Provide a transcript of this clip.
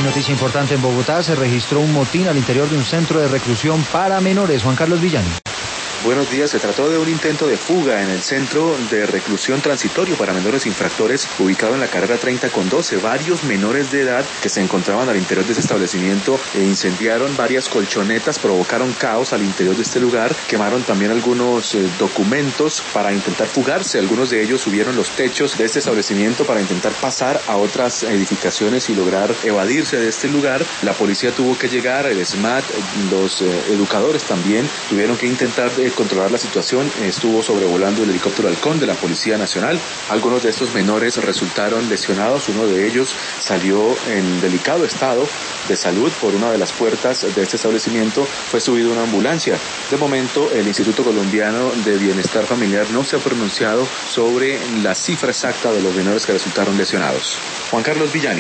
Hay noticia importante en Bogotá. Se registró un motín al interior de un centro de reclusión para menores. Juan Carlos Villani. Buenos días. Se trató de un intento de fuga en el centro de reclusión transitorio para menores infractores ubicado en la carrera 30 con 12. Varios menores de edad que se encontraban al interior de ese establecimiento incendiaron varias colchonetas, provocaron caos al interior de este lugar, quemaron también algunos documentos para intentar fugarse. Algunos de ellos subieron los techos de este establecimiento para intentar pasar a otras edificaciones y lograr evadirse de este lugar. La policía tuvo que llegar, el SMAT, los educadores también tuvieron que intentar controlar la situación. Estuvo sobrevolando el helicóptero Halcón de la Policía Nacional. Algunos de estos menores resultaron lesionados. Uno de ellos salió en delicado estado de salud por una de las puertas de este establecimiento. Fue subido a una ambulancia. De momento, el Instituto Colombiano de Bienestar Familiar no se ha pronunciado sobre la cifra exacta de los menores que resultaron lesionados. Juan Carlos Villani.